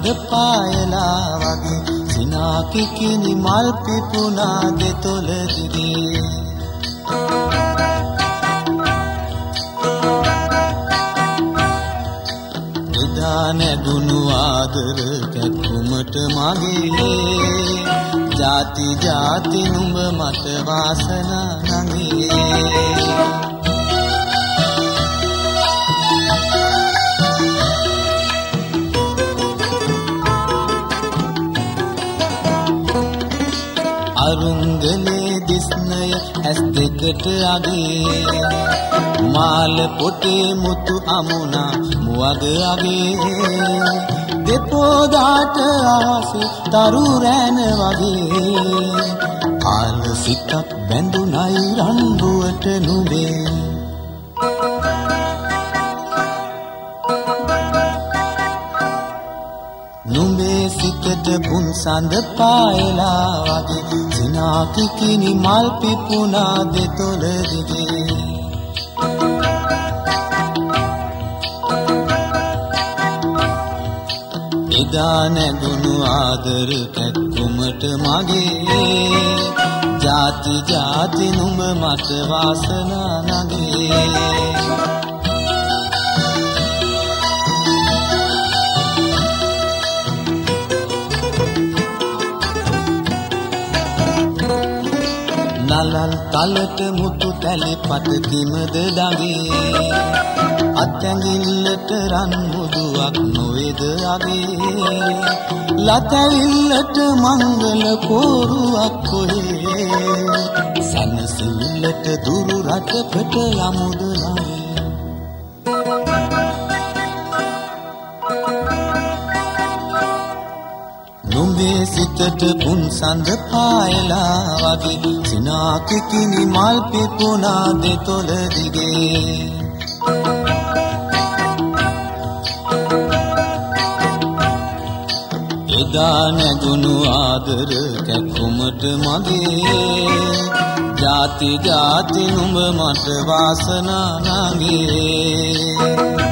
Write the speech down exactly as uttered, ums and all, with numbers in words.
සඳ පායලා වගේ සිනා කිකිනි මල් පිපුණා දෙතොල දිගේ එදා නැගුණු ආදර කැක්කුමට මගේ ජාති ජාති නුඹ මට වාසනා නගේ අරුංගලේ දිස්නය ඇස් දෙකට අගේ මාල පොටේ මුතු අමුණා මුවග අගේ දෙපොදාට ආසි තරු රැන වගේ ආල සිතක් බැඳුනයි රණ්ඩුවට නුඹේ නුඹේ සිතට පුන් සඳ පායලා වගේ සිනා කිකිනි මල් පිපුණා දෙතොල දිගේ එදා නැගුණු ආදර කැක්කුමට මගේ ජාති ජාති නුඹ මට වාසනා නගේ නලල් තලට මුතු පැලි පට කිමද දගේ අත්ඇඟිල්ලට රන් මුදුවක් නොවේද අගේ ලතැවිල්ලට මංගල කෝරුවක් කොහේ සැනසිල්ලට දුරු රටකට යමුද නගේ නුඹේ සිතට පුන් සඳ පායලා වගේ සිනා කිකිනි මල් පිපුණා දෙතොල දිගේ එදා නැගුණු ආදර කැක්කුමට මගේ ජාති ජාති නුඹ මට වාසනා නගේ